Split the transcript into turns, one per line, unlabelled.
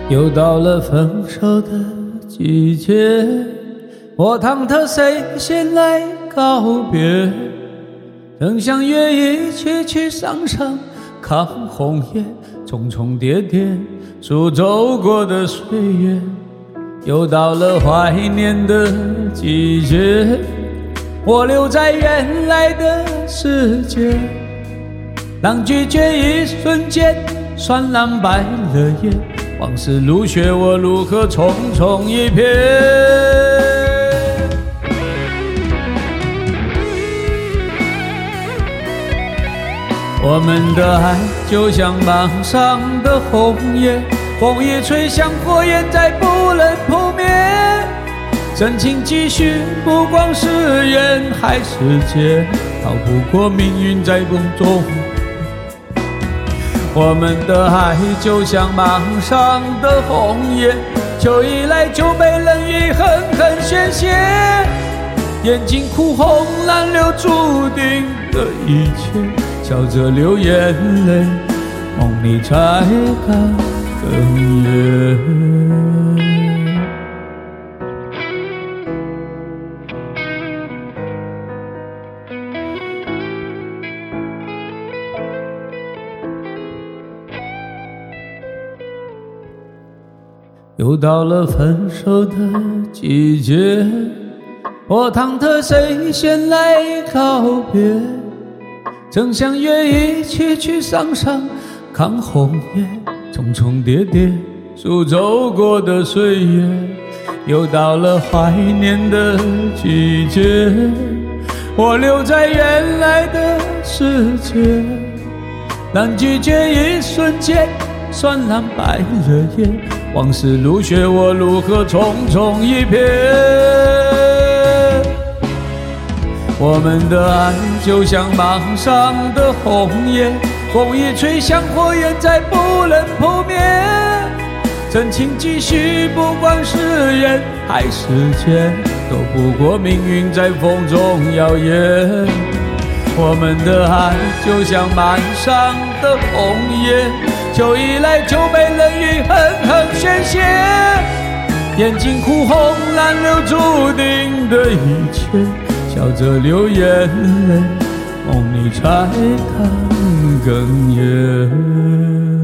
又到了分手的季节，我忐忑谁先来告别，正想约一起去商场看红叶，重重叠叠数走过的岁月。又到了怀念的季节，我留在原来的世界，当拒绝一瞬间酸蓝白了眼，往事如雪，我如何匆匆一瞥。我们的爱就像芒上的红叶，风一吹像火焰，再不能扑灭。真情继续，不光是缘，还是劫，逃不过命运在风中。我们的爱就像芒上的红叶，秋一来就被冷雨狠狠宣泄，眼睛哭红蓝流注定的一切，笑着流眼泪，梦里才敢哽咽。又到了分手的季节，我忐忑谁先来告别，正想约一起去商场看红叶，重重叠叠数走过的岁月。又到了怀念的季节，我留在原来的世界，当拒绝一瞬间酸蓝白了眼，往事如雪，我如何匆匆一瞥。我们的爱就像芒上的红叶，风一吹像火焰，再不能扑灭。真情继续，不管是缘还是劫，都不过命运在风中摇曳。我们的爱就像芒上的红叶，秋一来就被冷雨狠狠宣泄，眼睛哭红蓝流注定的一切，笑着流眼泪，梦里才敢哽咽。